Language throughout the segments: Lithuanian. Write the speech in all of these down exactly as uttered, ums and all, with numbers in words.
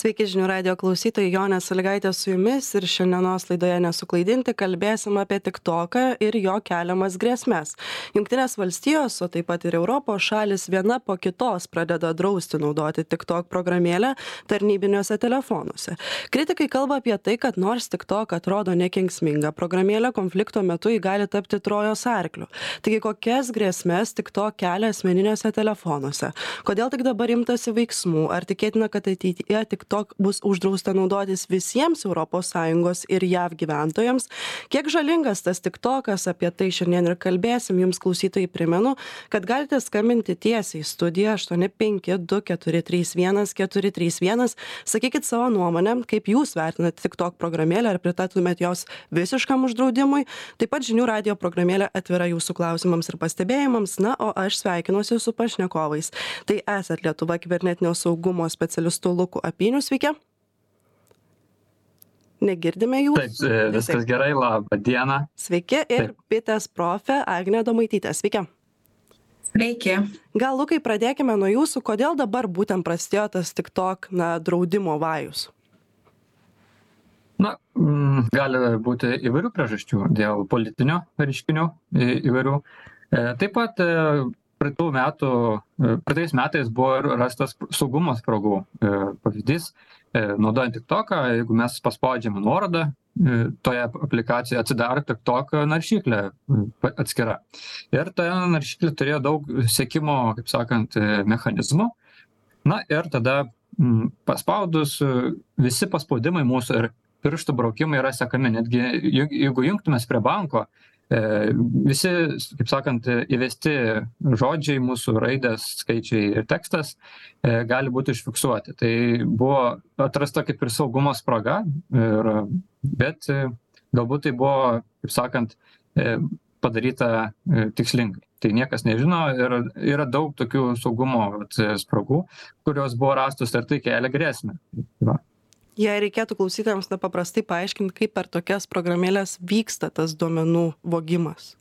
Sveiki žinių radijo klausytojai, Jonė Sąlygaitė su jumis ir šiandienos laidoje Nesuklaidinti kalbėsim apie TikToką ir jo keliamas grėsmes. Jungtinės valstijos, o taip pat ir Europos šalis viena po kitos pradeda drausti naudoti TikTok programėlę tarnybiniuose telefonuose. Kritikai kalba apie tai, kad nors TikTok atrodo nekenksminga programėlė, konflikto metu ji gali tapti Trojos arkliu. Taigi kokias grėsmes TikTok kelia asmeniniuose telefonuose? Kodėl tik dabar imtasi veiksmų? Ar tikėtina, kad ateityje TikTok bus uždrausta naudotis visiems Europos Sąjungos ir J A V gyventojams? Kiek žalingas tas TikTokas? Apie tai šiandien ir kalbėsim. Jums klausytojai primenu, kad galite skambinti tiesiai į studiją aštuoni penki du keturi trys vienas keturi trys vienas. Sakykit savo nuomonę, kaip jūs vertinate TikTok programėlę, ar pritartumėt jos visiškam uždraudimui. Taip pat žinių radijo programėlė atvira jūsų klausimams ir pastebėjimams. Na, o aš sveikinuosi su pašnekovais. Tai esat Lietuva kibernetinio saugumo specialistu Luku Apiniu. Sveiki. Negirdime jūs. Taip, viskas gerai, labą dieną. Sveiki ir Taip. Bitės profė Agnė Domaitytė. Sveiki. Sveiki. Gal, Lukai, pradėkime nuo jūsų. Kodėl dabar būtent prasidėjo tas TikTok na, draudimo vajus? Na, gali būti įvairių priežasčių dėl politinio reiškinių įvairių. Taip pat praeitų metų, praeitais metais buvo ir rastas saugumo spragų pavyzdys. Naudojant TikToką, jeigu mes paspaudžiame nuorodą, toje aplikacijoje atsidaro TikTok naršyklė atskira. Ir ta naršyklė turėjo daug sekimo, kaip sakant, mechanizmų. Na ir tada paspaudus visi paspaudimai mūsų ir pirštų braukimai yra sekami. Netgi jeigu jungtumės prie banko, visi, kaip sakant, įvesti žodžiai, mūsų raidės, skaičiai ir tekstas gali būti užfiksuoti. Tai buvo atrasta kaip ir saugumo spraga, ir, bet galbūt tai buvo, kaip sakant, padaryta tikslingai. Tai niekas nežino ir yra daug tokių saugumo spragų, kurios buvo rastos ir tai kelia grėsmę. Va. Jei reikėtų klausytojams na, paprastai paaiškinti, kaip per tokias programėlės vyksta tas duomenų vogimas.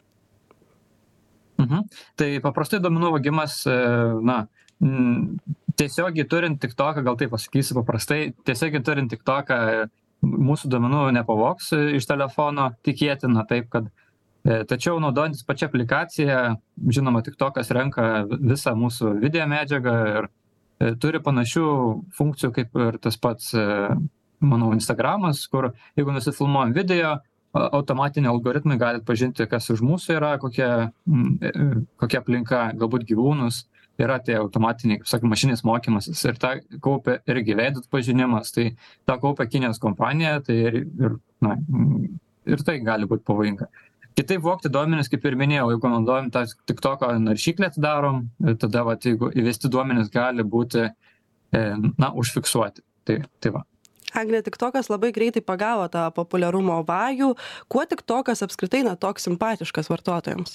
Mhm. Tai paprastai duomenų vogimas, na, tiesiogiai turint TikToką, gal taip pasakysiu paprastai, tiesiogiai turint TikToką mūsų duomenų nepavogs iš telefono, tikėtina taip, kad tačiau naudojantis pačią aplikaciją, žinoma, TikTokas renka visą mūsų video medžiagą ir turi panašių funkcijų kaip ir tas pats, manau, Instagramas, kur jeigu nusifilmuojam video, automatiniai algoritmai gali pažinti, kas už mūsų yra, kokia, kokia aplinka, galbūt gyvūnus, yra tie automatiniai, kaip sakoma, mašinės mokymasis ir tą kaupia irgi veidų pažinimas, tai tą kaupia Kinijos kompanija, tai ir, ir, na, ir tai gali būti pavojinga. Kitaip vogti duomenis, kaip ir minėjau, jeigu naudojam tą TikToko naršyklę atidarom, tada, va, jeigu įvesti duomenis gali būti, na, užfiksuoti. Tai, tai va. Agnė, TikTokas labai greitai pagavo tą populiarumo vajų. Kuo TikTokas apskritai na, toks simpatiškas vartotojams?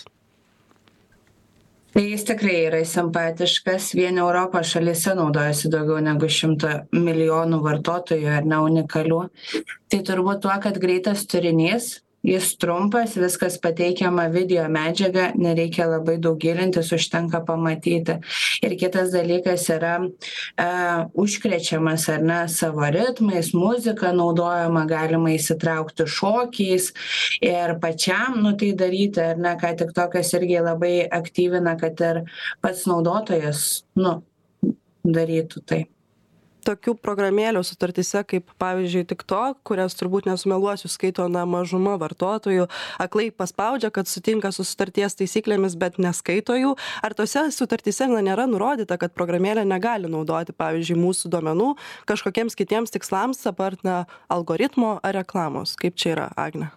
Tai jis tikrai yra simpatiškas. Vien Europos šalyse naudojasi daugiau negu šimto milijonų vartotojų ar ne unikalių. Tai turbūt tuo, kad greitas turinys, jis trumpas, viskas pateikiama video medžiaga, nereikia labai daug gilintis, užtenka pamatyti. Ir kitas dalykas yra e, užkrečiamas ar ne savo ritmais, muzika naudojama, galima įsitraukti šokiais ir pačiam nu, tai daryti, ar ne, ką TikTokas irgi labai aktyvina, kad ir pats naudotojas nu, darytų tai. Tokių programėlių sutartyse, kaip pavyzdžiui TikTok, kurias turbūt nesumeluosiu, skaito na, mažuma vartotojų, aklai paspaudžia, kad sutinka su sutarties taisyklėmis, bet neskaito jų. Ar tose sutartyse na, nėra nurodyta, kad programėlė negali naudoti, pavyzdžiui, mūsų duomenų kažkokiems kitiems tikslams, apart na, algoritmo ar reklamos? Kaip čia yra, Agne?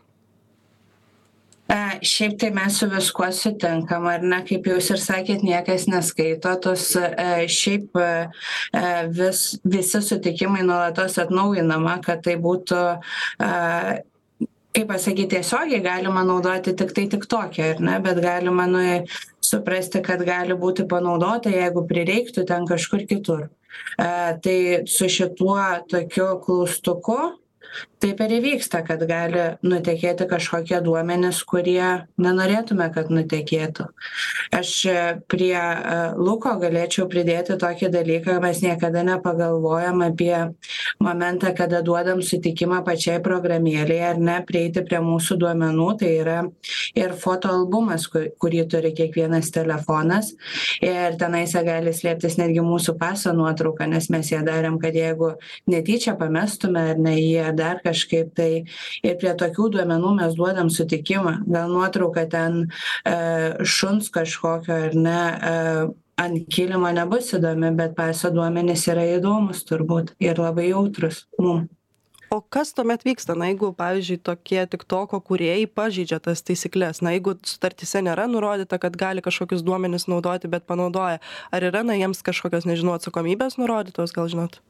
E, šiaip tai mes su viskuo sutinkam, ar ne, kaip jūs ir sakėt, niekas neskaito, tos e, šiaip e, vis, visi sutikimai nuolatos atnaujinama, kad tai būtų, e, kaip pasakyti, tiesiogiai galima naudoti tik tai TikTok'e, ar ne, bet galima nu, suprasti, kad gali būti panaudota, jeigu prireiktų ten kažkur kitur. E, tai su šituo tokiu klaustuku taip ir įvyksta, kad gali nutekėti kažkokie duomenys, kurie nenorėtume, kad nutekėtų. Aš prie Luko galėčiau pridėti tokį dalyką, mes niekada nepagalvojam apie momentą, kada duodam sutikimą pačiai programėlėje ar ne prieiti prie mūsų duomenų, tai yra ir fotoalbumas, kurį turi kiekvienas telefonas ir tenais gali slėptis netgi mūsų paso nuotrauka, nes mes ją darėm, kad jeigu netyčia pamestume ar ne jį ar dar kažkaip, tai ir prie tokių duomenų mes duodam sutikimą. Gal nuotrauka ten e, šuns kažkokio ar ne e, ant kilimo nebus įdomi, bet paso duomenys yra įdomus turbūt ir labai jautrus mum. O kas tuomet vyksta, na jeigu, pavyzdžiui, tokie tiktoko kūrėjai pažeidžia tas taisyklės, na jeigu sutartyse nėra nurodyta, kad gali kažkokius duomenis naudoti, bet panaudoja, ar yra, na jiems kažkokios, nežinau, atsakomybės nurodytos, gal žinot?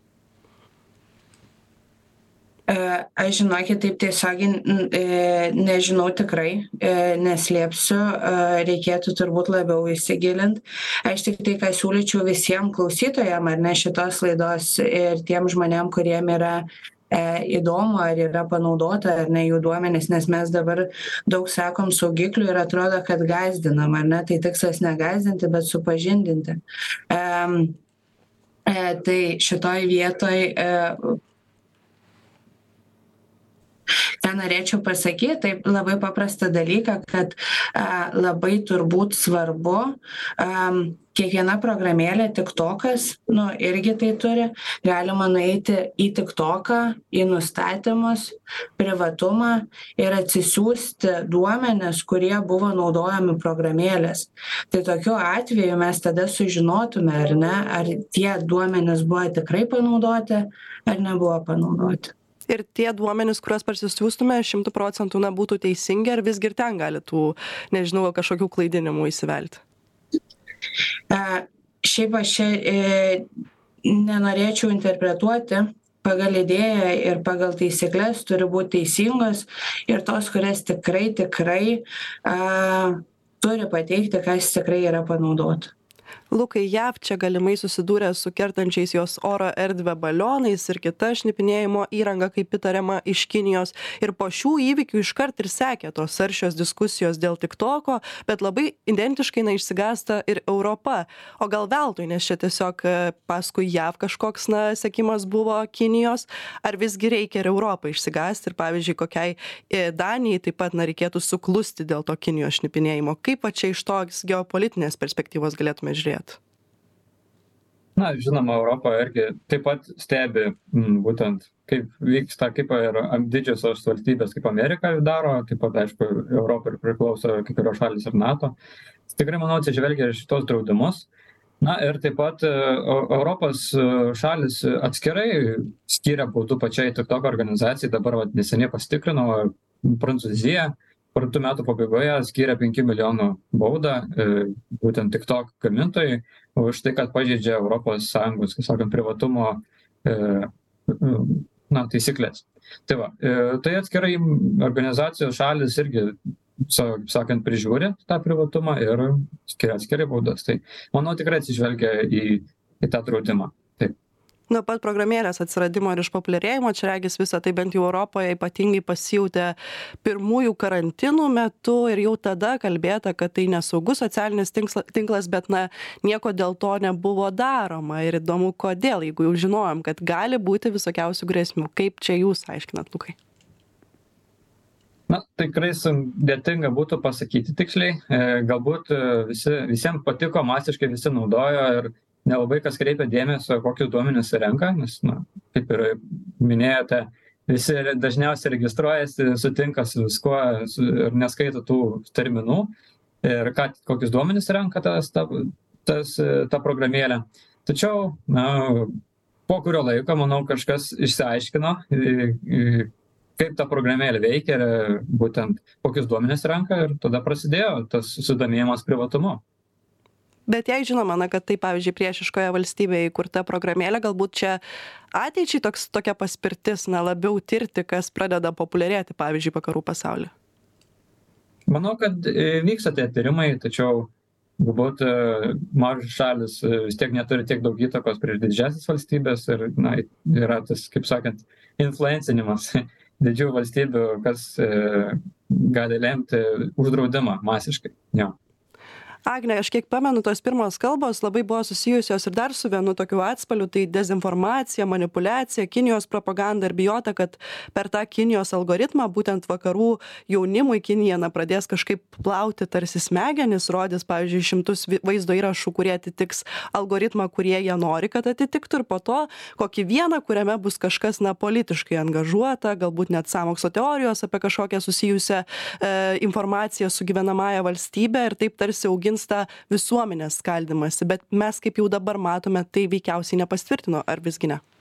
Aš žinokit, taip tiesiogiai nežinau tikrai, neslėpsiu, reikėtų turbūt labiau įsigilinti. Aš tik tai, ką siūlyčiau visiems klausytojams, ar ne šitos laidos ir tiem žmonėm, kuriem yra įdomu, ar yra panaudota, ar ne jų duomenys, nes mes dabar daug sakom saugiklių ir atrodo, kad gąsdinam, ar ne, tai tikslas negąsdinti, bet supažindinti. Um, e, tai šitoj vietoj e, ką norėčiau pasakyti, tai labai paprastą dalyką, kad a, labai turbūt svarbu, a, kiekviena programėlė TikTokas, nu, irgi tai turi, galima nueiti į TikToką, į nustatymus, privatumą ir atsisiųsti duomenis, kurie buvo naudojami programėlės. Tai tokiu atveju mes tada sužinotume, ar ne, ar tie duomenis buvo tikrai panaudoti, ar nebuvo panaudoti. Ir tie duomenys, kuriuos parsisiųstume, šimtų procentų na, būtų teisingi, ar visgi ir ten gali tų, nežinau, kažkokių klaidinimų įsivelti? A, šiaip aš čia e, nenorėčiau interpretuoti, pagal idėją ir pagal taisyklės turi būti teisingos ir tos, kurias tikrai, tikrai a, turi pateikti, kas tikrai yra panaudota. Lukai, jav čia galimai susidūrė su kertančiais jos oro erdvę balionais ir kita šnipinėjimo įranga, kaip įtariama, iš Kinijos. Ir po šių įvykių iškart ir sekė tos aršios diskusijos dėl TikToko, bet labai identiškai na išsigąsta ir Europa. O gal veltui, nes čia tiesiog paskui jav kažkoks na sekimas buvo Kinijos, ar visgi reikia ir Europą išsigąsti ir pavyzdžiui, kokiai Danijai taip pat na reikėtų suklusti dėl to Kinijos šnipinėjimo. Kaip va čia iš tos geopolitinės perspektyvos galėtume žiūrėti? Na, žinoma, Europa irgi taip pat stebi m, būtent, kaip vyksta, kaip ir didžiosios valstybės, kaip Amerika daro, taip pat, aišku, Europa ir priklauso kai kurios šalys ir NATO. Tikrai, manau, atsižvelgia ir šitos draudimus. Na ir taip pat Europos šalis atskirai skiria baudų pačiai TikTok organizacijai, dabar vat, neseniai pasitikrino, Prancūzija praeitų metų pabaigoje skyrė penkių milijonų baudą e, būtent TikTok gamintojai už tai, kad pažeidžia Europos Sąjungos, kaip sakant, privatumo e, na, taisyklės. Tai va, e, tai atskirai organizacijos šalis irgi, sakant, prižiūri tą privatumą ir skiria atskirai baudas. Tai manau tikrai atsižvelgia į, į tą draudimą. Taip. Nuo pat programėlės atsiradimo ir išpopuliarėjimo, čia regis visą tai bent jau Europoje ypatingai pasijautė pirmųjų karantinų metu ir jau tada kalbėta, kad tai nesaugus socialinis tinklas, bet na, nieko dėl to nebuvo daroma. Ir įdomu, kodėl, jeigu jau žinojom, kad gali būti visokiausių grėsmių. Kaip čia jūs aiškinat, Lukai? Na, tikrai sudėtinga būtų pasakyti tiksliai. E, galbūt visi, visiems patiko, masiškai visi naudojo ir nelabai kas kreipia dėmesio, kokius duomenis renka, nes, na, kaip ir minėjote, visi dažniausiai registruojasi, sutinka su viskuo su, ir neskaito tų terminų ir ką, kokius duomenis renka tas, ta, tas, ta programėlė. Tačiau, na, po kurio laiko, manau, kažkas išsiaiškino, kaip ta programėlė veikia ir būtent kokius duomenis renka ir tada prasidėjo tas susidomėjimas privatumu. Bet jei žinoma, na, kad tai, pavyzdžiui, priešiškoje valstybėje įkurta programėlė, galbūt čia ateičiai toks, tokia paspirtis, na, labiau tirti, kas pradeda populiarėti, pavyzdžiui, vakarų pasaulyje. Manau, kad vyksta tie tyrimai, tačiau galbūt mažas šalis vis tiek neturi tiek daug įtakos prieš didžiąsias valstybės ir, na, yra tas, kaip sakant, influencinimas didžiųjų valstybių, kas e, gali lemti uždraudimą masiškai. Jo. Agne, aš kiek pamenu, tos pirmos kalbos labai buvo susijusios ir dar su vienu tokiu atspaliu, tai dezinformacija, manipulacija, Kinijos propaganda ir bijota, kad per tą Kinijos algoritmą būtent vakarų jaunimui Kinija na, pradės kažkaip plauti tarsi smegenis, rodys, pavyzdžiui, šimtus vaizdo įrašų, kurie atitiks algoritmą, kurie jie nori, kad atitiktų, ir po to kokį vieną, kuriame bus kažkas na, politiškai angažuota, galbūt net sąmokslo teorijos apie kažkokią susijusią e, informaciją su gyvenamąja valstybe ir taip tarsi augins tą visuomenės skaldymąsi, bet mes kaip jau dabar matome, tai veikiausiai nepasitvirtino, ar visgi ne?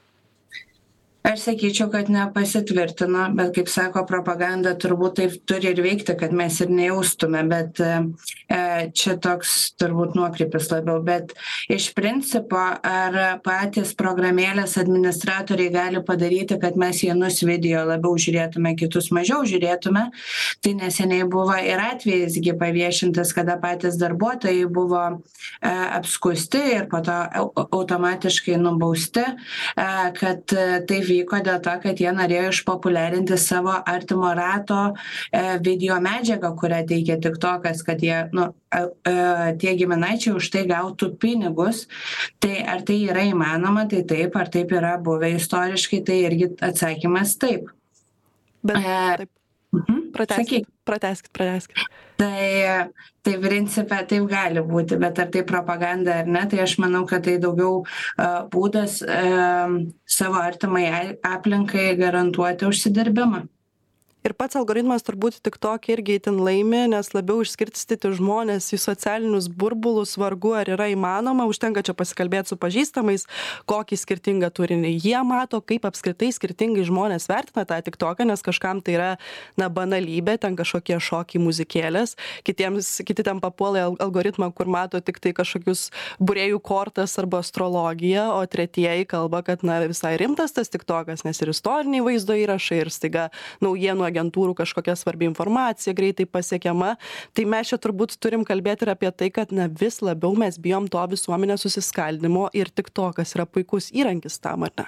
Aš sakyčiau, kad nepasitvirtino, bet kaip sako, propaganda turbūt taip turi ir veikti, kad mes ir nejaustume, bet e, čia toks turbūt nuokrypis labiau. Bet iš principo, ar patys programėlės administratoriai gali padaryti, kad mes vienus video labiau žiūrėtume, kitus mažiau žiūrėtume, tai neseniai buvo ir atvejisgi paviešintas, kada patys darbuotojai buvo e, apskusti ir po to automatiškai nubausti, e, kad tai vyko dėl to, kad jie norėjo išpopuliarinti savo artimo rato e, video medžiagą, kurią teikia TikTokas, kad jie, nu, e, e, tie giminaičiai už tai gautų pinigus. Tai ar tai yra įmanoma, tai taip, ar taip yra buvę istoriškai, tai irgi atsakymas taip. Bet e, taip. Prateskit, prateskit, prateskit. Tai, tai principė taip gali būti, bet ar tai propaganda ar ne, tai aš manau, kad tai daugiau uh, būdas uh, savo artimai aplinkai garantuoti užsidirbimą. Ir pats algoritmas turbūt TikTok irgi itin laimi, nes labiau išskirstyti žmonės į socialinius burbulus vargu ar yra įmanoma, užtenka čia pasikalbėti su pažįstamais, kokį skirtingą turinį jie mato, kaip apskritai skirtingai žmonės vertina tą TikToką, nes kažkam tai yra na, banalybė, ten kažkokie šokiai muzikėlės, kitiems, kiti ten papuola algoritmą, kur mato tik tai kažkokius būrėjų kortas arba astrologiją, o tretieji kalba, kad na, visai rimtas tas TikTokas, nes ir istoriniai vaizdo įrašai, ir staiga naujienų agentūrų kažkokia svarbi informacija greitai pasiekiama. Tai mes čia turbūt turim kalbėti ir apie tai, kad na, vis labiau mes bijom to visuomenės susiskaldimo ir TikTokas yra puikus įrankis tam, ar ne?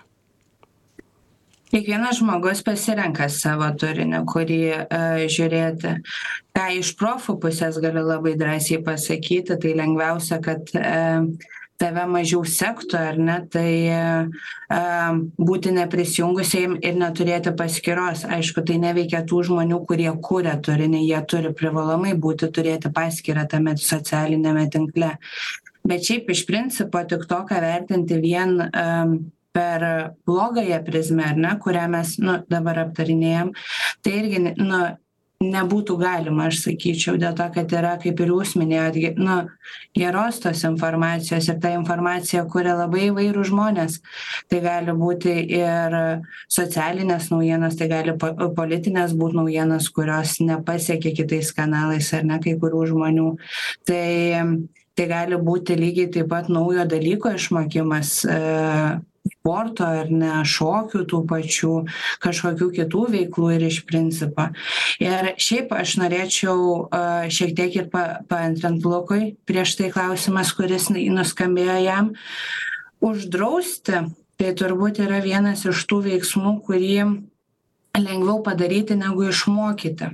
Kiekvienas žmogus pasirenka savo turinį, kurį uh, žiūrėti. Ką iš profų pusės galiu labai drąsiai pasakyti, tai lengviausia, kad uh, tave mažiau sektų, ar ne, tai uh, būti neprisijungusiai ir neturėti paskyros. Aišku, tai neveikia tų žmonių, kurie kūrė turinį, jie turi privalomai būti, turėti paskyrą tame socialinėme tinkle. Bet šiaip iš principo TikToką vertinti vien um, per blogąją prizmę, ar ne, kurią mes nu, dabar aptarinėjom, tai irgi nu, nebūtų galima, aš sakyčiau, dėl to, kad yra, kaip ir jūs minėjot, nu, geros tos informacijos ir ta informacija kuria labai įvairių žmonės. Tai gali būti ir socialinės naujienos, tai gali politinės būti naujienos, kurios nepasiekia kitais kanalais ar ne kai kurių žmonių. Tai, tai gali būti lygiai taip pat naujo dalyko išmokimas, e, sporto ar ne, šokių tų pačių, kažkokių kitų veiklų ir iš principo. Ir šiaip aš norėčiau uh, šiek tiek ir pa, paantrint Lukui prieš tai klausimas, kuris nuskambėjo jam. Uždrausti, tai turbūt yra vienas iš tų veiksmų, kurį lengviau padaryti negu išmokyti.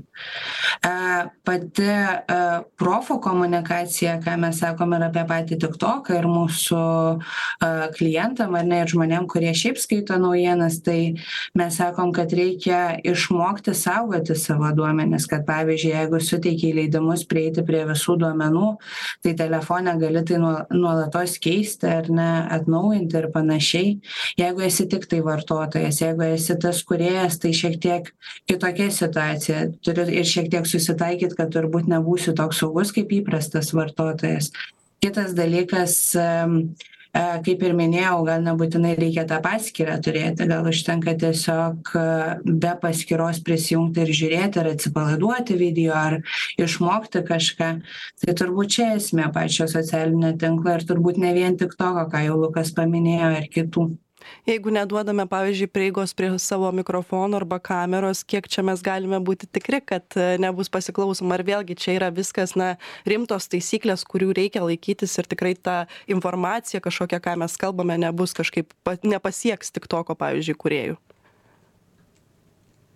Pati profų komunikacija, ką mes sakom ir apie patį TikToką ir mūsų klientam ar ne, ir žmonėm, kurie šiaip skaito naujienas, tai mes sakom, kad reikia išmokti saugoti savo duomenis, kad pavyzdžiui, jeigu suteikiai leidimus prieiti prie visų duomenų, tai telefone gali tai nuolatos keisti ar ne, atnaujinti ir panašiai. Jeigu esi tik tai vartotojas, jeigu esi tas kūrėjas, tai šiek tiek kitokia situacija. Turiu ir šiek tiek susitaikyti, kad turbūt nebūsiu toks saugus kaip įprastas vartotojas. Kitas dalykas, kaip ir minėjau, gal nebūtinai reikia tą paskyrą turėti, gal užtenka tiesiog be paskyros prisijungti ir žiūrėti, ar atsipalaiduoti video, ar išmokti kažką. Tai turbūt čia esmė pačio socialinio tinklo ir turbūt ne vien TikToko, ką jau Lukas paminėjo, ir kitų. Jeigu neduodame, pavyzdžiui, prieigos prie savo mikrofono arba kameros, kiek čia mes galime būti tikri, kad nebus pasiklausoma, ar vėlgi čia yra viskas, na, rimtos taisyklės, kurių reikia laikytis ir tikrai ta informacija kažkokia, ką mes kalbame, nebus kažkaip, nepasieks TikToko, pavyzdžiui, kūrėjų.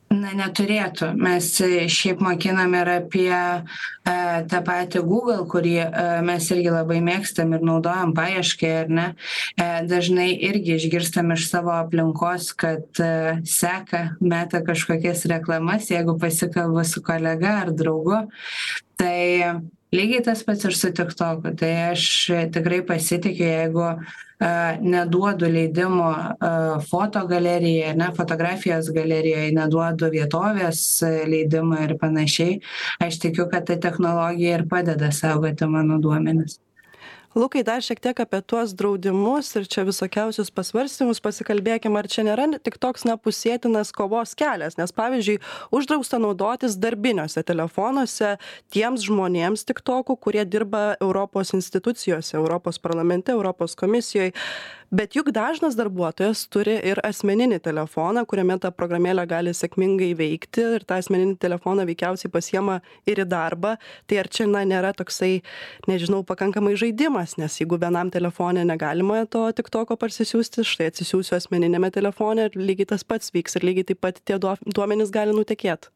Na, neturėtų. Mes šiaip mokinam ir apie e, tą patį Google, kurį e, mes irgi labai mėgstam ir naudojam paieškai, ar ne. E, dažnai irgi išgirstam iš savo aplinkos, kad e, seka, meta kažkokias reklamas, jeigu pasikalba su kolega ar draugu. Tai lygiai tas pats ir su TikToku. Tai aš tikrai pasitikiu, jeigu uh, neduodu leidimo uh, fotogalerijai, ne, fotografijos galerijai, neduodu vietovės leidimo ir panašiai, aš tikiu, kad ta technologija ir padeda saugoti mano duomenis. Lukai, dar šiek tiek apie tuos draudimus ir čia visokiausius pasvarstymus pasikalbėkim, ar čia nėra tik toks na pusėtinas kovos kelias, nes pavyzdžiui, uždrausta naudotis darbiniuose telefonuose tiems žmonėms TikTokų, kurie dirba Europos institucijose, Europos parlamente, Europos komisijoje. Bet juk dažnas darbuotojas turi ir asmeninį telefoną, kuriame ta programėlė gali sėkmingai veikti ir tą asmeninį telefoną veikiausiai pasiema ir į darbą. Tai ar čia na, nėra toksai, nežinau, pakankamai žaidimas, nes jeigu vienam telefone negalima to TikToko parsisiųsti, štai atsisiųsiu asmeninėme telefone ir lygiai tas pats vyks ir lygiai taip pat tie duomenys gali nutekėti.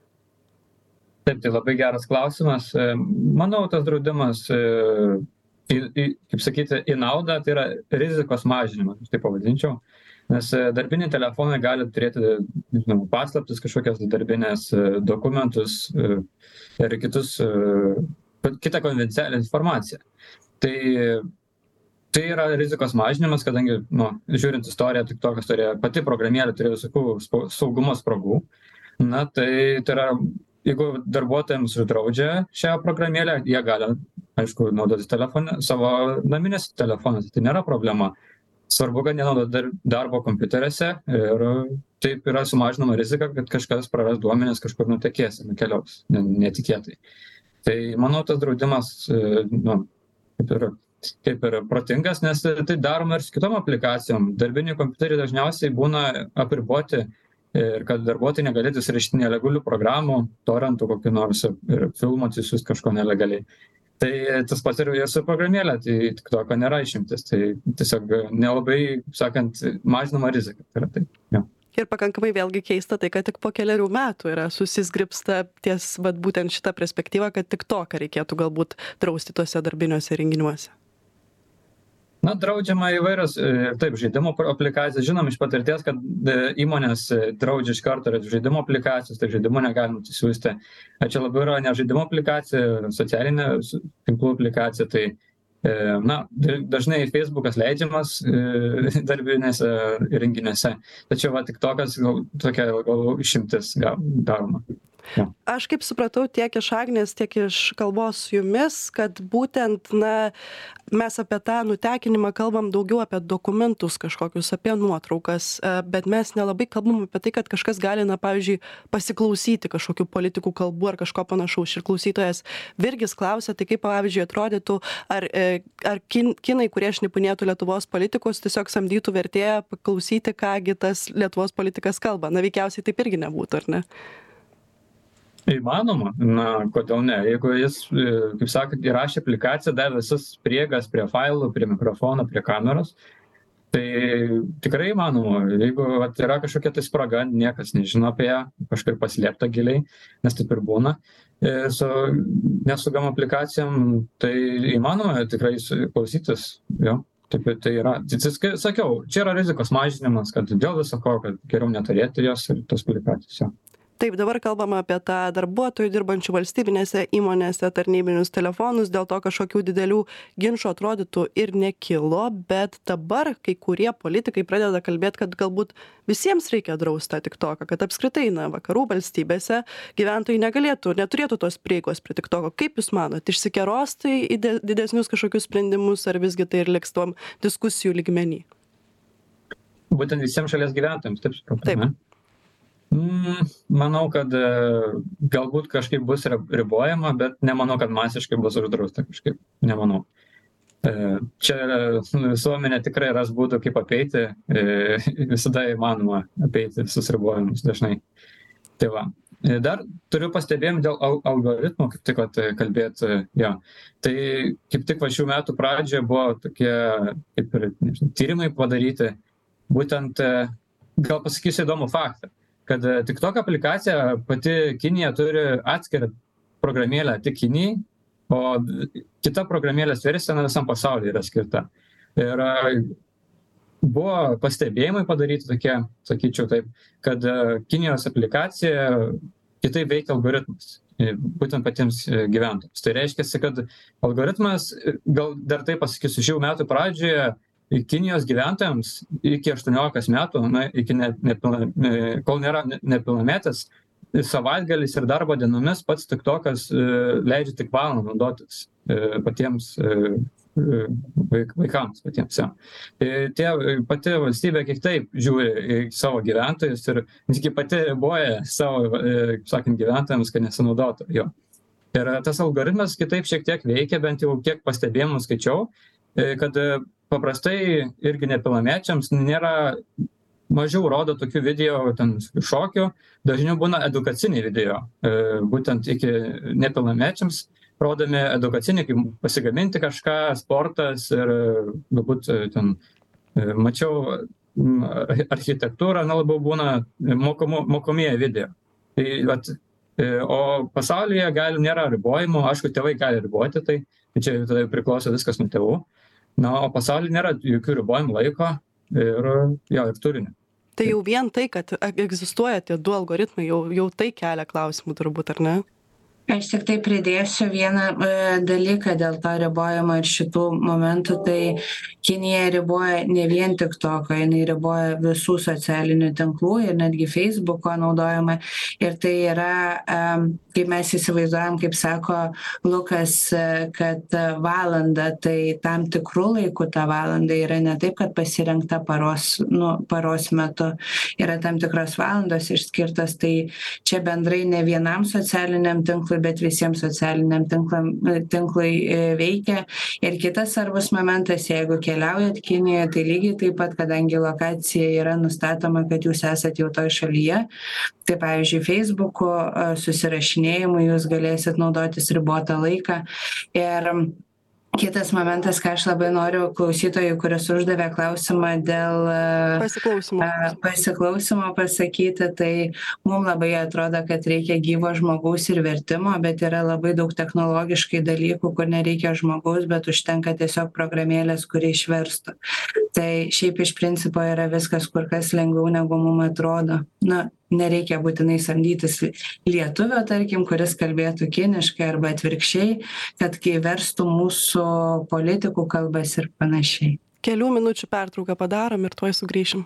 Taip, tai labai geras klausimas. Manau, tas draudimas Į, į, kaip sakyti, į naudą, tai yra rizikos mažinimas, aš taip pavadinčiau, nes darbiniai telefonai gali turėti žinoma, paslaptis, kažkokias darbinės dokumentus ir kitus, kitą konfidencialią informaciją. Tai, tai yra rizikos mažinimas, kadangi, nu, žiūrint istoriją, TikTokas turėjo, pati programėlė turėjo visokių saugumo spragų, na, tai, tai yra, jeigu darbuotojams uždraudžia šią programėlę, jie gali, aišku, naudotis telefoną, savo naminės telefonas, tai nėra problema. Svarbu, kad nenaudoti darbo kompiuteriuose ir taip yra sumažinama rizika, kad kažkas praras duomenis, kažkur nutekės, nukeliaus netikėtai. Tai manau, tas draudimas nu, kaip, ir, kaip ir protingas, nes tai daroma ir su kitom aplikacijom. Darbiniai kompiuteriai dažniausiai būna apriboti ir kad darbuotojai negalėtų įsirašyti nelegalių programų, torentų kokių nors ir filmų atsisiųsti kažko nelegaliai. Tai tas pats ir su programėlė, tai TikToko nėra išimtis, tai tiesiog nelabai, sakant, mažinama rizika. Tai yra tai, ja. Ir pakankamai vėlgi keista tai, kad tik po keliarių metų yra susisgribsta ties vat, būtent šitą perspektyvą, kad TikToką reikėtų galbūt drausti tuose darbiniuose renginiuose. Na, draudžiama įvairios, taip, žaidimo aplikacijos. Žinom iš patirties, kad įmonės draudžia iš karto žaidimo aplikacijos, tai žaidimo negalima atsisiųsti. Čia labiau yra ne žaidimo aplikacija, socialinė tinklų aplikacija, tai na, dažnai Facebookas leidžiamas darbinėse renginiuose, tačiau va, TikTokas tokia gal išimtis daroma. Ja. Aš kaip supratau tiek iš Agnės, tiek iš kalbos su jumis, kad būtent na, mes apie tą nutekinimą kalbam daugiau apie dokumentus kažkokius, apie nuotraukas, bet mes nelabai kalbam apie tai, kad kažkas gali, na, pavyzdžiui, pasiklausyti kažkokių politikų kalbų ar kažko panašaus. Ir klausytojas Virgis klausia, tai kaip, pavyzdžiui, atrodytų, ar, ar kin, kinai, kurie šnipinėtų Lietuvos politikus, tiesiog samdytų vertėją paklausyti, kągi tas Lietuvos politikas kalba. Na, veikiausiai taip irgi nebūtų, ar ne? Įmanoma, na, kodėl ne. Jeigu jis, kaip sakant, įrašė aplikaciją, davė visas priegas prie failų, prie mikrofono, prie kameros, tai tikrai įmanoma. Jeigu vat, yra kažkokia tai spraga, niekas nežino apie ją, kažkaip paslėpta giliai, nes taip ir būna, su nesugam aplikacijom, tai įmanoma tikrai klausytis, jo. Taip, tai yra, sakiau, čia yra rizikos mažinimas, kad dėl viso ko, kad geriau neturėti jos ir tos aplikacijos, jo. Taip, dabar kalbama apie tą darbuotojų dirbančių valstybinėse įmonėse tarnybinius telefonus, dėl to kažkokių didelių ginčų atrodytų ir nekilo, bet dabar kai kurie politikai pradeda kalbėti, kad galbūt visiems reikia drausti TikToką, kad apskritai, na, vakarų valstybėse gyventojai negalėtų, neturėtų tos prieigos prie TikToko. Kaip Jūs manot, išsikeros tai į didesnius kažkokius sprendimus, ar visgi tai ir liks tom diskusijų lygmenį? Būtent visiems šalies gyventojams, taip suprantu. Taip. Ne? Manau, kad galbūt kažkaip bus ribojama, bet nemanau, kad masiškai bus uždrausta kažkaip. Nemanau. Čia visuomenė tikrai ras būdų, kaip apeiti. Visada įmanoma apeiti visus ribojimus dažnai. Tai va. Dar turiu pastebėjimą dėl algoritmų, kaip tik vat, kalbėti. Ja. Tai kaip tik va šių metų pradžioje buvo tokie kaip ir, nežinau, tyrimai padaryti. Būtent, gal pasakysiu įdomų faktą. kad TikTok aplikacija pati Kinija turi atskirą programėlę tik Kinijai, o kita programėlės versija visam pasaulyje yra skirta. Ir buvo pastebėjimai padaryti tokie, sakyčiau taip, kad Kinijos aplikacija kitaip veikia algoritmas, būtent patiems gyventojams. Tai reiškia, kad algoritmas, gal dar taip pasakysiu, šių metų pradžioje Kinijos gyventojams iki aštuoniolikos metų, na, iki ne, nepilna, kol nėra nepilnametis, savaitgalis ir darbo dienomis pats TikTokas leidžia tik valandą naudotis patiems vaikams patiems. Ja. Tie pati valstybė kiek taip žiūri į savo gyventojus ir visgi pati riboja savo, sakant, gyventojams, kad nesinaudotų jo. Ir tas algoritmas kitaip šiek tiek veikia, bent jau kiek pastebėjimų skaičiau, kad paprastai irgi nepilnamečiams nėra, mažiau rodo tokių video, ten šokių, dažniau būna edukaciniai video, būtent iki nepilnamečiams rodomi edukaciniai, kaip pasigaminti kažką, sportas ir galbūt ten mačiau architektūrą, na labiau būna mokomu, mokomieji video. Tai, vat, o pasaulyje gali, nėra ribojimų, aišku, tėvai gali riboti, tai čia tada priklauso viskas nuo tėvų. Na, o pasaulyje nėra jokių ribojimų laiko ir, jo, ir turinio. Tai jau vien tai, kad egzistuoja tie du algoritmai, jau, jau tai kelia klausimų turbūt, ar ne? Aš tik tai pridėsiu vieną e, dalyką dėl to ribojimo ir šitų momentų, tai Kinija riboja ne vien TikToką, jinai riboja visų socialinių tinklų ir netgi Facebooko naudojimą. Ir tai yra, e, kaip mes įsivaizduojam, kaip sako Lukas, e, kad valanda, tai tam tikrų laikų ta valanda yra ne taip, kad pasirinkta paros, nu, paros metu, yra tam tikros valandos išskirtos, tai čia bendrai ne vienam socialiniam tinklui, bet visiems socialiniam tinklam, tinklui veikia. Ir kitas svarbus momentas, jeigu keliaujat Kinijoje, tai lygiai taip pat, kadangi lokacija yra nustatoma, kad jūs esat jau toj šalyje, tai pavyzdžiui, Facebook'o susirašinėjimui jūs galėsit naudotis ribotą laiką. Ir kitas momentas, ką aš labai noriu klausytojų, kuris uždavė klausimą dėl pasiklausimo, pasiklausimo pasakyti, tai mums labai atrodo, kad reikia gyvo žmogaus ir vertimo, bet yra labai daug technologiškai dalykų, kur nereikia žmogaus, bet užtenka tiesiog programėlės, kuri išverstų. Tai šiaip iš principo yra viskas kur kas lengviau, negu mums atrodo. Na, nereikia būtinai samdytis lietuvio, tarkim, kuris kalbėtų kiniškai arba atvirkščiai, kad kai verstų mūsų politikų kalbas ir panašiai. Kelių minučių pertrauką padarom ir tuoj sugrįšim.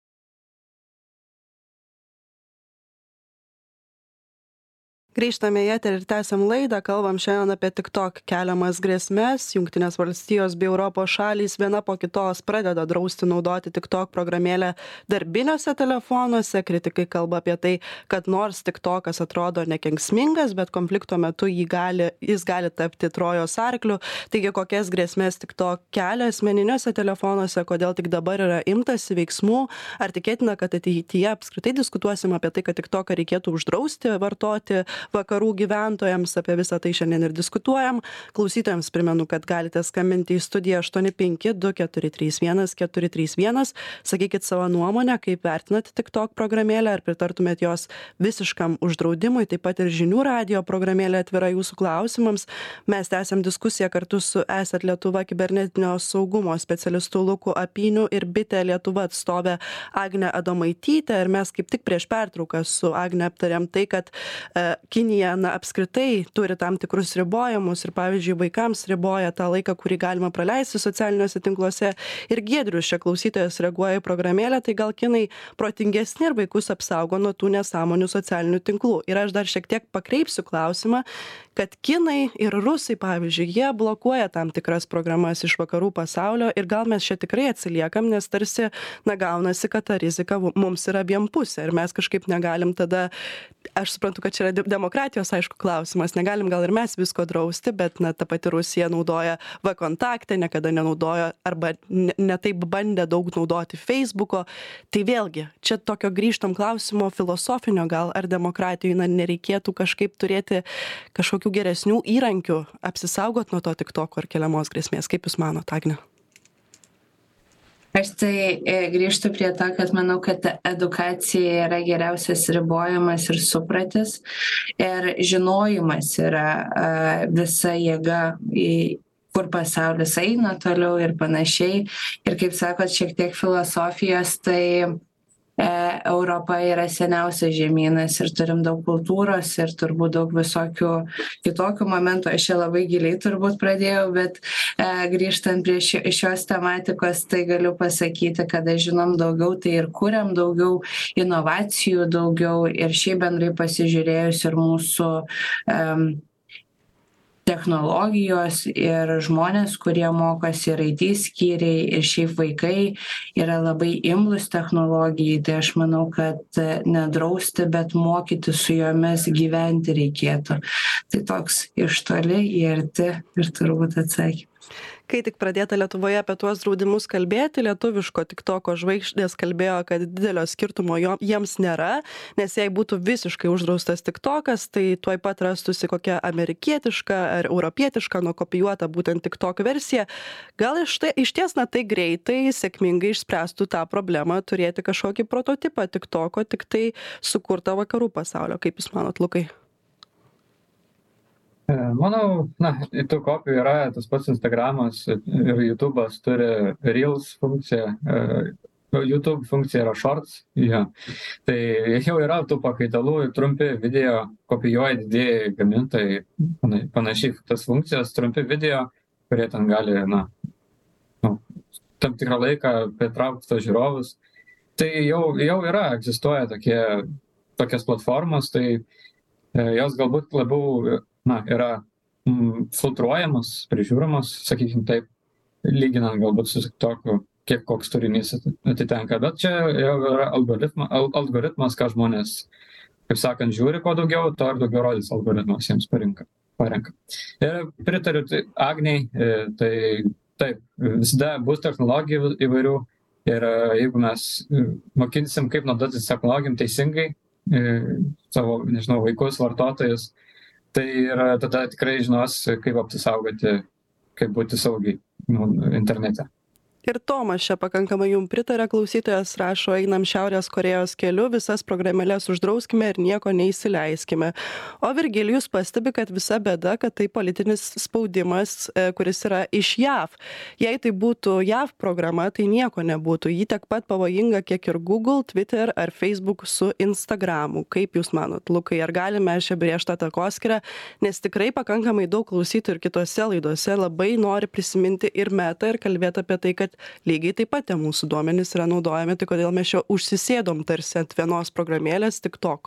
Grįžtame į eterį ir tęsiam laidą, kalbam šiandien apie TikTok keliamas grėsmes. Jungtinės valstijos bei Europos šalys viena po kitos pradeda drausti naudoti TikTok programėlę darbiniuose telefonuose. Kritikai kalba apie tai, kad nors TikTokas atrodo nekenksmingas, bet konflikto metu jį gali, jis gali tapti Trojos arkliu. Taigi, kokias grėsmes TikTok kelia asmeniniuose telefonuose, kodėl tik dabar yra imtasi veiksmų, ar tikėtina, kad ateityje apskritai diskutuosim apie tai, kad TikToką reikėtų uždrausti vartoti vakarų gyventojams, apie visą tai šiandien ir diskutuojam. Klausytojams primenu, kad galite skambinti į studiją aštuoni penki du keturi trys vienas keturi trys vienas. Sakykit savo nuomonę, kaip vertinate TikTok programėlę, ar pritartumėt jos visiškam uždraudimui, taip pat ir žinių radijo programėlė atvira jūsų klausimams. Mes tęsiam diskusiją kartu su Esat Lietuva kibernetinio saugumo specialistu Luku Apyniu ir Bitė Lietuva atstovė Agnė Adomaitytė. Ir mes kaip tik prieš pertrauką su Agne aptarėm tai, kad e, Kinija, na, apskritai turi tam tikrus ribojimus ir, pavyzdžiui, vaikams riboja tą laiką, kurį galima praleisti socialiniuose tinkluose. Ir Giedrius, čia klausytojas, reaguoja į programėlę, tai gal kinai protingesni ir vaikus apsaugo nuo tų nesąmonių socialinių tinklų. Ir aš dar šiek tiek pakreipsiu klausimą, kad kinai ir rusai, pavyzdžiui, jie blokuoja tam tikras programas iš vakarų pasaulio ir gal mes čia tikrai atsiliekam, nes tarsi, na, gaunasi, kad ta rizika mums yra vienpusė ir mes kažkaip negalim tada, aš suprantu, kad čia yra demokratijos, aišku, klausimas, negalim gal ir mes visko drausti, bet, na, ta pati Rusija naudoja V-kontaktą, niekada nenaudojo arba ne, ne taip bandė daug naudoti Facebooko. Tai vėlgi, čia tokio grįžtam klausimo filosofinio gal, ar demokratijai, na, nereikėtų kažkaip turėti kažkokių geresnių įrankių apsisaugot nuo to TikToko ar keliamos grėsmės. Kaip Jūs manot, Agne? Aš tai e, grįžtu prie to, kad manau, kad edukacija yra geriausias ribojimas ir supratis ir žinojimas yra a, visa jėga į kur pasaulis eina toliau ir panašiai. Ir kaip sakot, šiek tiek filosofijos, tai e, Europa yra seniausias žemynas ir turim daug kultūros ir turbūt daug visokių kitokių momentų. Aš čia labai giliai turbūt pradėjau, bet e, grįžtant prie ši, šios tematikos, tai galiu pasakyti, kada žinom daugiau, tai ir kuriam daugiau inovacijų, daugiau ir šiaip bendrai pasižiūrėjus ir mūsų um, technologijos ir žmonės, kurie mokosi ir I T skyriai ir šiaip vaikai yra labai imlus technologijai, tai aš manau, kad nedrausti, bet mokyti su jomis gyventi reikėtų. Tai toks iš toli į arti ir turbūt atsakymas. Kai tik pradėta Lietuvoje apie tuos draudimus kalbėti, lietuviško tiktoko žvaigždės kalbėjo, kad didelio skirtumo jo, jiems nėra, nes jei būtų visiškai uždraustas tiktokas, tai tuoj pat rastųsi kokia amerikietiška ar europietiška nukopijuota būtent tiktok versija. Gal iš, tai, iš ties, na tai greitai, sėkmingai išspręstų tą problemą turėti kažkokį prototipą tiktoko, tik tai sukurtą vakarų pasaulio. Kaip Jūs manot, Lukai? Manau, na, tų kopijų yra tas pats Instagramas ir YouTube'as turi Reels funkciją, YouTube funkcija yra Shorts, ja. Tai jau yra tų pakaitalų ir trumpi video, kopijuoja didėjai gamintojai, panašiai tas funkcijas, trumpi video, kurie ten gali, na, nu, tam tikrą laiką pritraukti tos žiūrovus. Tai jau, jau yra, egzistuoja tokie, tokias platformos, tai jos galbūt labiau na, yra mm, filtruojamos, prižiūromos, sakykime taip, lyginant galbūt su tokiu, kiek koks turinys atitenka. Bet čia jau yra algoritma, al, algoritmas, ką žmonės, kaip sakant, žiūri, kuo daugiau, to ir daugiau rodys algoritmas jiems parinka. parenka. Ir pritariu tai, Agniai, tai taip, visada bus technologijų įvairių ir jeigu mes mokinsim, kaip naudotis technologijom teisingai, savo, nežinau, vaikus, vartotojus, tai ir tada tikrai žinos, kaip apsisaugoti, kaip būti saugiai nu, internete. Ir Tomas čia pakankamai jums pritarė, klausytojas rašo, einam Šiaurės Korėjos keliu, visas programėlės uždrauskime ir nieko neįsileiskime. O Virgilijus pastebi, kad visa bėda, kad tai politinis spaudimas, kuris yra iš J A V. Jei tai būtų J A V programa, tai nieko nebūtų. Ji tiek pat pavojinga, kiek ir Google, Twitter ar Facebook su Instagramu. Kaip Jūs manot, Lukai, ar galime čia brėžti tą takoskyrą, nes tikrai pakankamai daug klausytojų ir kitose laidose labai nori prisiminti ir Meta ir kalbėti apie tai, kad lygiai taip pat mūsų duomenys yra naudojami, tai kodėl mes čia užsisėdom tarsi ant vienos programėlės TikTok.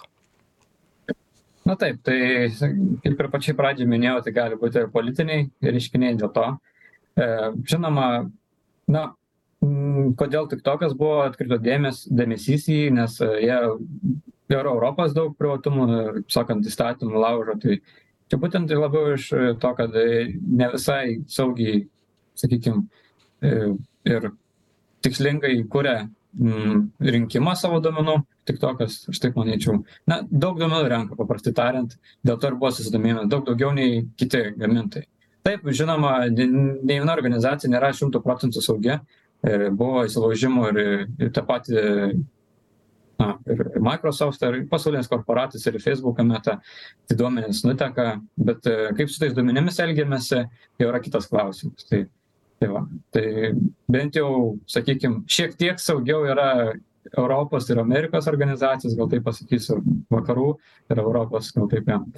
Na taip, tai kaip ir pačiai pradžiai minėjau, tai gali būti ir politiniai reiškiniai dėl to. E, žinoma, na, m, kodėl TikTokas buvo atkrito dėmes, dėmesys į jį, nes jie ir Europos daug privatumų, sakant, įstatymų laužo, tai čia būtent labiau iš to, kad ne visai saugiai, sakykime, ir tikslingai kuria mm, rinkimą savo duomenų, TikTokas, aš taip manyčiau. Na, daug duomenų renka, paprastai tariant, dėl to ir buvo susidomėjimas, daug daugiau nei kiti gamintojai. Taip, žinoma, nei viena organizacija nėra šimtų procentų saugi, ir buvo įsilaužimų ir, ir tą patį, na, ir Microsoft, ir pasaulinės korporacijos, ir Facebook Meta, tai duomenys nuteka, bet kaip su tais duomenimis elgiamasi, jau yra kitas klausimas. Tai Tai, va, tai bent jau, sakykime, šiek tiek saugiau yra Europos ir Amerikos organizacijos, gal taip pasakysiu, vakarų ir Europos, gal taip, ja.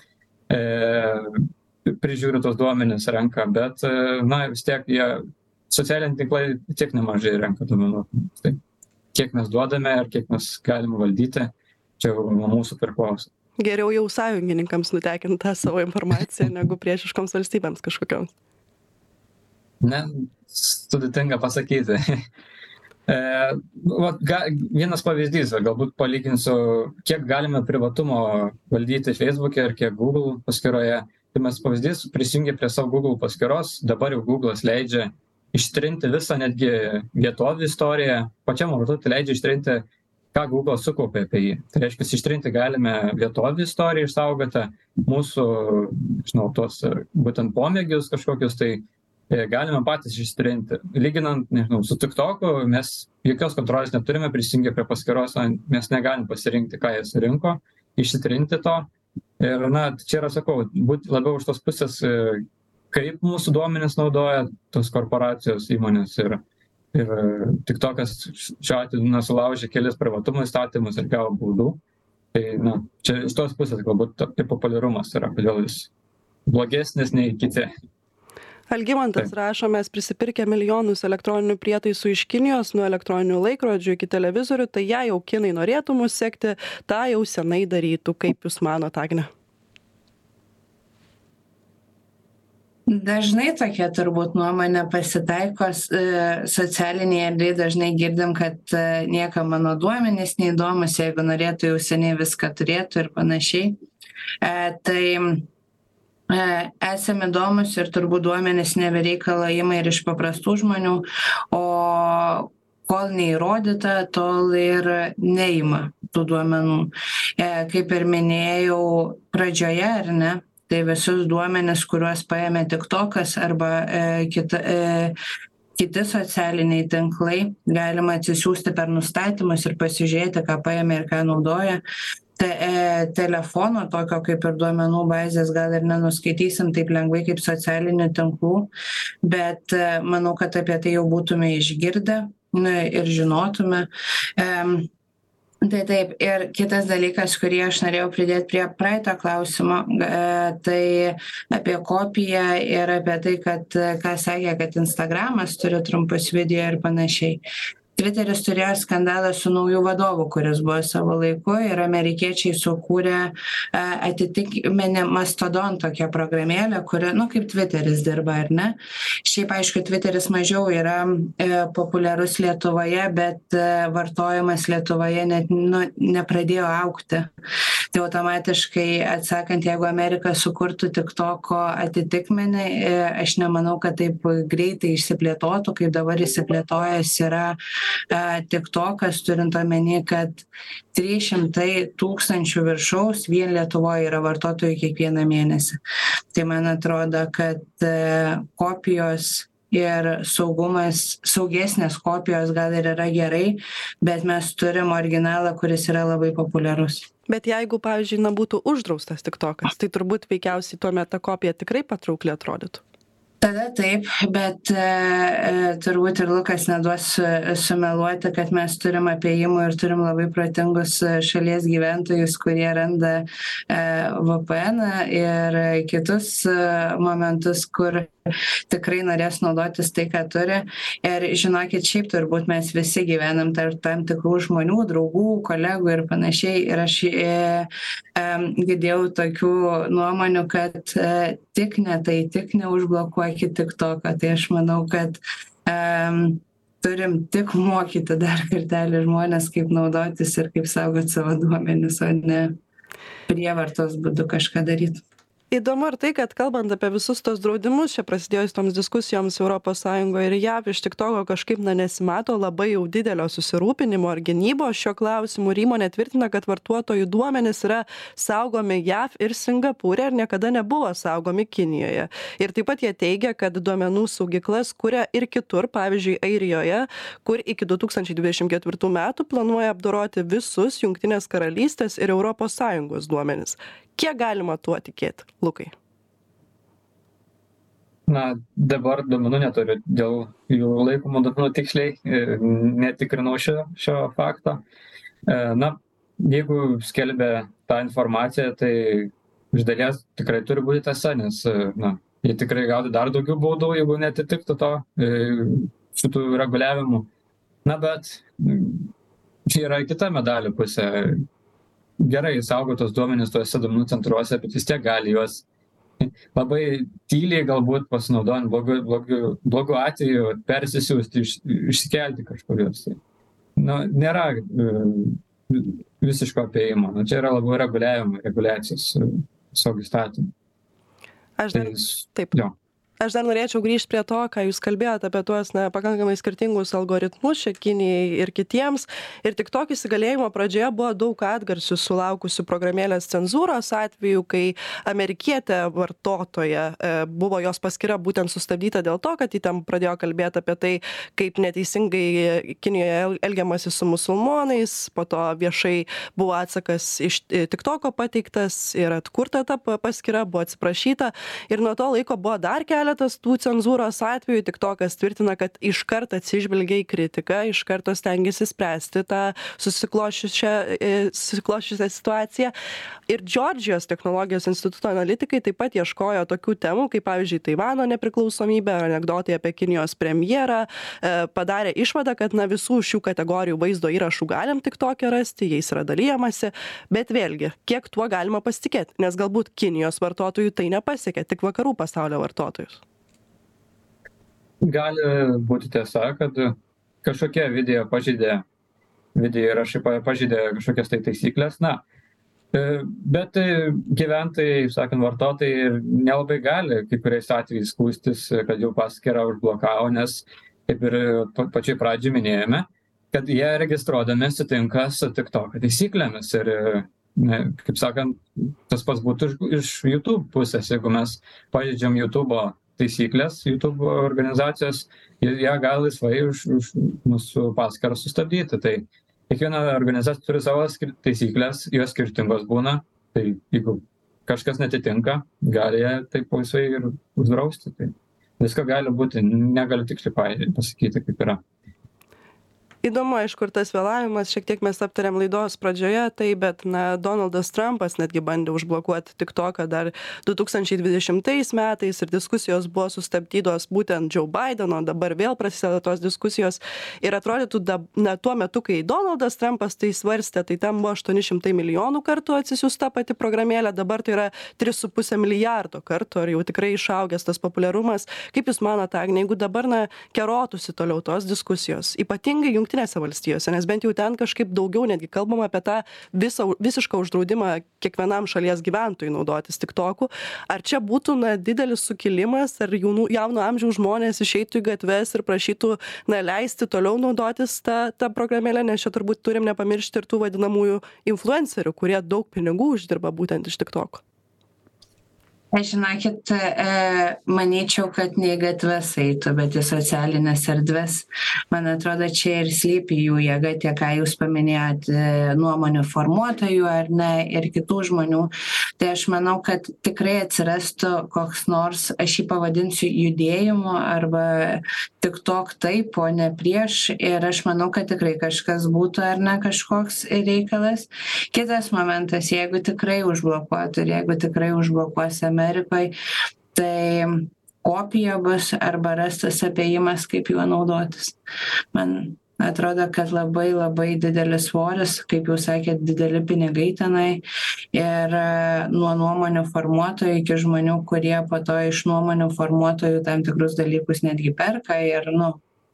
E, prižiūri tos duomenis renka, bet, na, vis tiek jie, socialiniai tinklai tiek nemažai renka duomenų. Tai kiek mes duodame ir kiek mes galime valdyti, čia nuo mūsų priklauso. Geriau jau sąjungininkams nutekinti tą savo informaciją, negu priešiškoms valstybėms kažkokioms. Ne, sudėtinga pasakyti. e, va, ga, vienas pavyzdys, galbūt palyginsiu, kiek galime privatumo valdyti Facebook'e ir kiek Google paskyroje. Tai mes pavyzdys prisijungė prie savo Google paskyros, dabar jau Google'as leidžia ištrinti visą netgi vietovių istoriją, pačiam vartotojui leidžia ištrinti, ką Google sukaupė apie jį. Tai reiškia, ištrinti galime vietovių istoriją išsaugoti, mūsų, žinau, tos būtent pomėgius kažkokius, tai galime patys išsitrinti. Lyginant, nežinau, su TikToku, mes jokios kontrolės neturime, prisijungę prie paskyros, mes negalim pasirinkti, ką jie surinko, išsitrinti to. Ir, na, čia yra, sakau, būti labiau už tos pusės, kaip mūsų duomenis naudoja tos korporacijos įmonės. Ir, ir TikTokas šiuo atveju nesulaužė kelis privatumo įstatymus ir gavo baudų. Tai, na, čia iš tos pusės galbūt ir populiarumas yra, kodėl jis blogesnis nei kiti. Algimantas rašo, mes prisipirkę milijonus elektroninių prietaisų iš Kinijos, nuo elektroninių laikrodžių iki televizorių, tai jei jau kinai norėtų mus sekti, tą jau senai darytų. Kaip jūs manot, Agne? Dažnai tokia turbūt nuomonė pasitaiko, socialinėje erdvėje dažnai girdim, kad niekam mano duomenys neįdomus, jeigu norėtų jau seniai viską turėtų ir panašiai. E, tai esame įdomus ir turbūt duomenys nebereikalo ima ir iš paprastų žmonių, o kol neįrodyta, tol ir neima tų duomenų. E, kaip ir minėjau pradžioje, ar ne, tai visus duomenis, kuriuos paėmė TikTokas arba e, kita, e, kiti socialiniai tinklai, galima atsisiųsti per nustatymus ir pasižiūrėti, ką paėmė ir ką naudoja. Te, e, telefono, tokio kaip ir duomenų bazės, gal ir nenuskaitysim taip lengvai kaip socialinių tinklų, bet e, manau, kad apie tai jau būtume išgirdę na, ir žinotume. E, tai taip, ir kitas dalykas, kurį aš norėjau pridėti prie praeito klausimo, e, tai apie kopiją ir apie tai, kad, ką sakė, kad Instagramas turi trumpus video ir panašiai. Twitteris turėjo skandalą su nauju vadovu, kuris buvo savo laiku ir amerikiečiai sukūrė atitikmenį Mastodon tokią programėlę, kuri, nu, kaip Twitteris dirba, ar ne? Šiaip, aišku, Twitteris mažiau yra e, populiarus Lietuvoje, bet e, vartojimas Lietuvoje net nu, nepradėjo augti. Tai automatiškai atsakant, jeigu Amerika sukurtų TikToko atitikmenį, e, aš nemanau, kad taip greitai išsiplėtotų, kaip dabar išsiplėtojas yra TikTokas, turint omeny, kad trys šimtai tūkstančių viršaus vien Lietuvoje yra vartotojų kiekvieną mėnesį. Tai man atrodo, kad kopijos ir saugumas, saugesnės kopijos gal ir yra gerai, bet mes turim originalą, kuris yra labai populiarus. Bet jeigu, pavyzdžiui, na, būtų uždraustas TikTokas, tai turbūt veikiausiai tuomet ta kopija tikrai patraukliai atrodytų. Tada taip, bet e, turbūt ir Lukas neduos sumeluoti, kad mes turim apėjimų ir turim labai protingus šalies gyventojus, kurie randa e, V P N ir kitus e, momentus, kur tikrai norės naudotis tai, ką turi. Ir žinokit, šiaip turbūt mes visi gyvenam tarp tam tikrų žmonių, draugų, kolegų ir panašiai. Ir aš e, e, girdėjau tokių nuomonių, kad e, tik ne tai, tik neužblokuokit TikToką. Tai aš manau, kad e, turim tik mokyti dar kartelį žmonės, kaip naudotis ir kaip saugoti savo duomenis, o ne prievartos būdu kažką daryti. Įdomu ir tai, kad kalbant apie visus tos draudimus, čia prasidėjus toms diskusijoms Europos Sąjungoje ir J A V, iš TikToko kažkaip na, nesimato labai jau didelio susirūpinimo ar gynybos šio klausimu ir įmonė tvirtina, kad vartotojų duomenys yra saugomi J A V ir Singapūre ir niekada nebuvo saugomi Kinijoje. Ir taip pat jie teigia, kad duomenų saugyklas kuria ir kitur, pavyzdžiui, Airijoje, kur iki du tūkstančiai dvidešimt ketvirtų metų planuoja apdoroti visus Jungtinės karalystės ir Europos Sąjungos duomenis. Kiek galima tuo tikėti, Lukai? Na, dabar duomenų neturiu dėl jų laikomų duomenų tiksliai, netikrinau šio, šio fakto. Na, jeigu skelbia tą informaciją, tai iš dalies tikrai turi būti tiesa, nes na, jie tikrai gautų dar daugiau baudų, jeigu netitiktų to šitų reguliavimų. Na, bet čia yra kita medalio pusė. Gerai saugotos duomenys tuose duomenų centruose, bet vis tiek gali juos labai tyliai galbūt pasinaudojant blogu, blogu, blogu atveju persisiųsti, iš, išsikelti kažkokios. Nu, nėra uh, visiško apėjimo. Nu, čia yra labiau reguliavimo, reguliacijos uh, tiesiog įstatymų. Aš dar, tai, taip. Jo. Aš dar norėčiau grįžti prie to, ką jūs kalbėjote apie tuos na, pakankamai skirtingus algoritmus čia Kinijai ir kitiems. Ir tik tokį įsigalėjimo pradžioje buvo daug atgarsių sulaukusių programėlės cenzūros atveju, kai amerikietė vartotoja e, buvo jos paskyra būtent sustabdyta dėl to, kad ji ten pradėjo kalbėti apie tai, kaip neteisingai Kinijoje elgiamasi su musulmonais. Po to viešai buvo atsakas iš TikToko pateiktas ir atkurta ta paskyra, buvo atsiprašyta. Ir nuo to laiko buvo dar kelias keletas tų cenzūros atvejų. TikTokas tvirtina, kad iškart atsižvelgia į kritiką, iš karto stengiasi spręsti tą susiklošiusią situaciją. Ir Džordžijos technologijos instituto analitikai taip pat ieškojo tokių temų, kaip pavyzdžiui Taivano nepriklausomybė ar anekdotai apie Kinijos premjerą. Padarė išvadą, kad na, visų šių kategorijų vaizdo įrašų galim TikTok'e rasti, jais yra dalyjamasi, bet vėlgi, kiek tuo galima pasitikėti, nes galbūt Kinijos vartotojų tai nepasiekia, tik vakarų pasaulio vartotojus. Gali būti tiesa, kad kažkokie video pažeidė, video įrašai pažeidė kažkokias tai taisyklės, na, bet gyventojai, sakant, vartotojai nelabai gali kai kuriais atvejais skųstis, kad jų paskyrą užblokavo, nes, kaip ir pačiai pradžiai minėjome, kad jie registruodami sutinka su TikToko taisyklėmis ir, ne, kaip sakant, tas pats būtų iš, iš YouTube pusės, jeigu mes pažeidžiam YouTube'o taisyklės, YouTube organizacijos, jie, jie gali laisvai už, už mūsų paskyrą sustabdyti. Tai kiekviena organizacija turi savo taisyklės, jos skirtingos būna, tai jeigu kažkas netitinka, gali jie taip laisvai ir uždrausti. Tai visko gali būti, negaliu tiksliai pasakyti, kaip yra. Įdomu, aišku, ir tas vėlavimas, šiek tiek mes aptarėm laidos pradžioje, tai bet, na, Donaldas Trumpas netgi bandė užblokuoti TikToką dar du tūkstančiai dvidešimtais metais ir diskusijos buvo sustabdytos būtent Joe Bideno, dabar vėl prasideda tos diskusijos ir atrodytų, da, na, tuo metu, kai Donaldas Trumpas tai svarstė, tai ten buvo aštuoni šimtai milijonų kartų atsisiųsta pati programėlė, dabar tai yra tris su puse milijardo kartų, ar jau tikrai išaugęs tas populiarumas. Kaip Jūs manote, Agne, jeigu dabar, na, kerotųsi toliau tos diskusijos, ypatingai Jungtinėse valstijose, nes bent jau ten kažkaip daugiau netgi kalbama apie tą visą, visišką uždraudimą kiekvienam šalies gyventojui naudotis TikTok'u. Ar čia būtų na, didelis sukilimas, ar jaunų, jauno amžiaus žmonės išeitų į gatves ir prašytų na, leisti toliau naudotis tą, tą programėlę, nes čia turbūt turim nepamiršti ir tų vadinamųjų influencerių, kurie daug pinigų uždirba būtent iš TikTok'o. Aš žinokit, manyčiau, kad ne į gatves eitų, bet į socialinės erdves. Man atrodo, čia ir slypi jų jėga, tie, ką jūs paminėjot, nuomonių formuotojų ar ne, ir kitų žmonių. Tai aš manau, kad tikrai atsirastų koks nors, aš jį pavadinsiu judėjimu arba TikTok taip, o ne prieš. Ir aš manau, kad tikrai kažkas būtų ar ne kažkoks reikalas. Kitas momentas, jeigu tikrai užblokuotų ir jeigu tikrai užblokuosi Amerikoje, tai kopija bus arba rastas apėjimas, kaip juo naudotis. Man atrodo, kad labai labai didelis svoris, kaip jūs sakėt, dideli pinigai tenai ir nuo nuomonių formuotojų iki žmonių, kurie po to iš nuomonių formuotojų tam tikrus dalykus netgi perka ir, nu,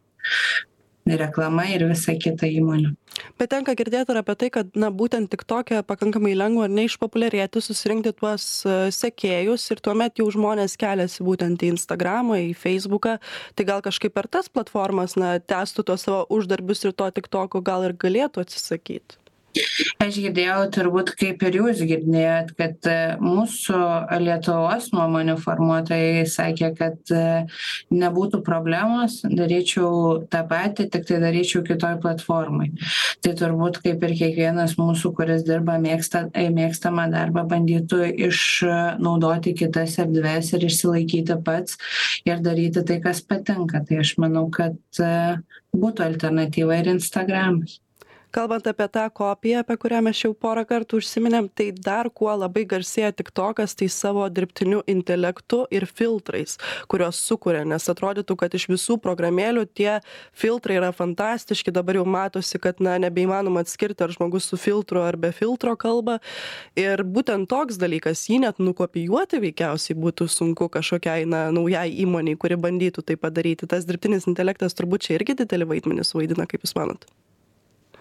reklama ir visa kita įmonių. Bet tenka girdėti ir apie tai, kad na, būtent TikTok'e pakankamai lengva neišpopuliarėti, susirinkti tuos uh, sekėjus ir tuomet jau žmonės keliasi būtent į Instagramą, į Facebooką. Tai gal kažkaip per tas platformas na, tęstų tos savo uždarbius ir to TikTok'o gal ir galėtų atsisakyti? Aš girdėjau turbūt kaip ir jūs girdėjot, kad mūsų Lietuvos nuomonių formuotojai sakė, kad nebūtų problemos, daryčiau tą patį, tik tai daryčiau kitoj platformai. Tai turbūt kaip ir kiekvienas mūsų, kuris dirba mėgsta, mėgstamą darbą, bandytų išnaudoti kitas erdves ir išsilaikyti pats ir daryti tai, kas patinka. Tai aš manau, kad būtų alternatyva ir Instagramas. Kalbant apie tą kopiją, apie kurią mes jau porą kartų užsiminėm, tai dar kuo labai garsėja TikTokas, tai savo dirbtiniu intelektu ir filtrais, kurios sukuria, nes atrodytų, kad iš visų programėlių tie filtrai yra fantastiški, dabar jau matosi, kad na, nebeįmanoma atskirti, ar žmogus su filtru ar be filtro kalba. Ir būtent toks dalykas, jį net nukopijuoti veikiausiai būtų sunku kažkokiai na, naujai įmoniai, kuri bandytų tai padaryti. Tas dirbtinis intelektas turbūt čia irgi didelį vaidmenį suvaidina, kaip jūs manot?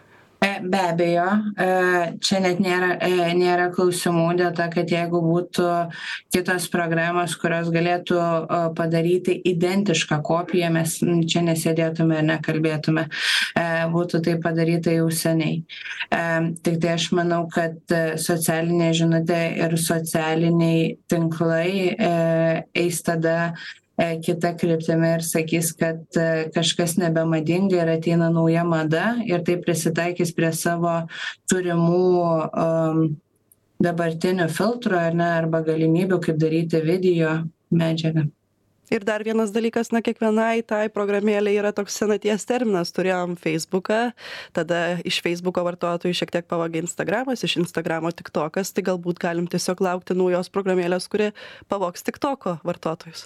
Be abejo, čia net nėra, nėra klausimų dėl to, kad jeigu būtų kitos programos, kurios galėtų padaryti identišką kopiją, mes čia nesėdėtume ir nekalbėtume. Būtų tai padaryta jau seniai. Tik tai aš manau, kad socialinė žinutė ir socialiniai tinklai eis tada kita kryptimi ir sakys, kad kažkas nebemadinga ir ateina nauja mada ir tai prisitaikys prie savo turimų um, dabartinių filtrų ar ne, arba galimybių, kaip daryti video medžiagą. Ir dar vienas dalykas, na, kiekvienai tai programėlė yra toks senaties terminas. Turėjom Facebooką, tada iš Facebooko vartotojų šiek tiek pavogė Instagramas, iš Instagramo TikTokas, tai galbūt galim tiesiog laukti naujos programėlės, kuri pavogs TikToko vartotojus.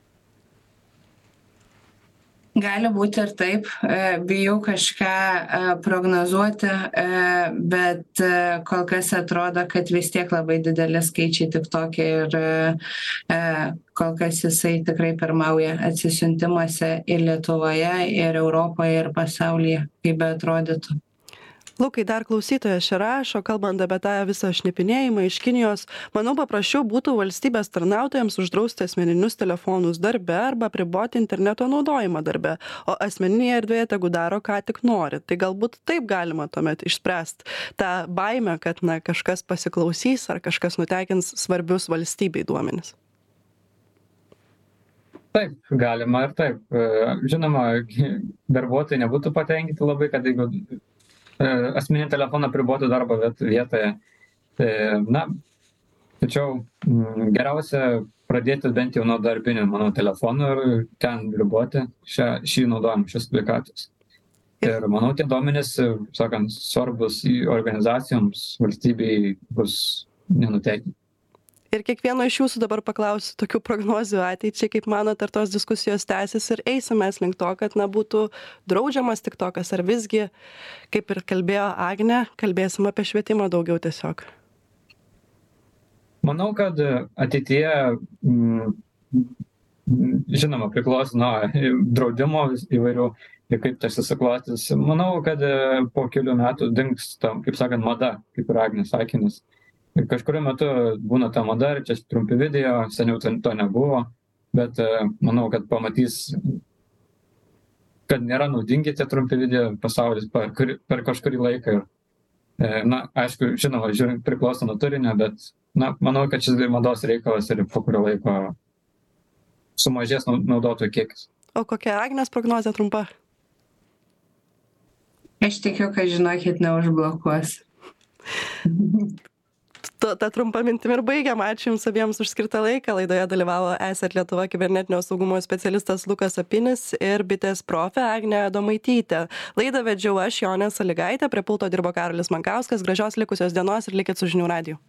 Gali būti ir taip, bijau kažką prognozuoti, bet kol kas atrodo, kad vis tiek labai dideli skaičiai TikTok'e ir kol kas jisai tikrai pirmauja atsisiuntimuose ir Lietuvoje, ir Europoje, ir pasaulyje, kaip beatrodytų. Lukai, dar klausytojas čia rašo, kalbant apie tą visą šnipinėjimą iš Kinijos, manau, paprasčiau būtų valstybės tarnautojams uždrausti asmeninius telefonus darbe arba apriboti interneto naudojimą darbe, o asmeninėje erdvėje tegu daro, ką tik nori. Tai galbūt taip galima tuomet išspręsti tą baimę, kad na, kažkas pasiklausys ar kažkas nutekins svarbius valstybei duomenis. Taip, galima ir taip. Žinoma, darbuotojai nebūtų patenkinti labai, kad jeigu asmeninį telefoną pribotų darbo vietoje. Na, tačiau geriausia pradėti bent jau nuo darbinių mano telefonų ir ten riboti šią, šį naudojimą, šios aplikacijos. Ir manau, tie duomenys, sakant, svarbus organizacijoms, valstybei bus nenutekinti. Ir kiekvieno iš jūsų dabar paklausiu tokių prognozių ateičiai, kaip manot, ar tos diskusijos tęsis ir eisime link to, kad na, būtų draudžiamas TikTokas, ar visgi, kaip ir kalbėjo Agnė, kalbėsim apie švietimą daugiau tiesiog. Manau, kad ateityje, žinoma, priklauso nuo draudimo įvairių ir kaip tas susiklostys. Manau, kad po kelių metų dings, tam, kaip sakant, mada, kaip ir Agnės sakinis. Ir kažkuriuo metu būna ta mada, čia trumpi video, seniau to nebuvo, bet manau, kad pamatys, kad nėra naudingi tie trumpi video pasaulis per, per kažkurį laiką. Ir, na, aišku, žinoma, žiūrint priklauso nuo turinio, bet na, manau, kad šis mados reikalas ir po kurio laiko sumažės naudotojų kiekis. O kokia Agnės prognozė trumpa? Aš tikiu, kad žinokit, neužblokuos. Ta trumpa mintim ir baigiam. Ačiū Jums abiems už skirtą laiką. Laidoje dalyvavo Esat Lietuva kibernetinio saugumo specialistas Lukas Apinis ir bitės profė Agnė Adomaitytė. Laidą vedžiau aš, Jonė Sąlygaitė, prie pulto dirbo Karolis Mankauskas. Gražios likusios dienos ir likit su žinių radiju.